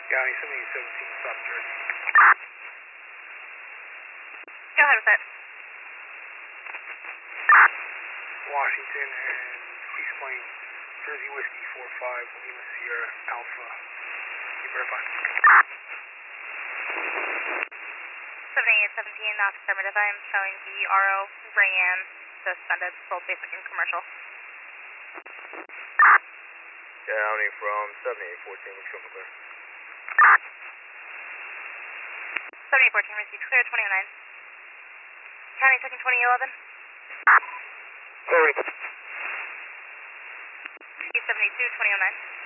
County 7817, South Jersey. Go ahead with that. Washington and East Plain, Jersey Whiskey 45, Lima Sierra Alpha. Can you verify? 7817, affirmative. I am showing the RO ran suspended, both basic and commercial. County from 7814, let's go clear. 7814, received clear 2009. County checking 2011. Sorry. 72, 2009.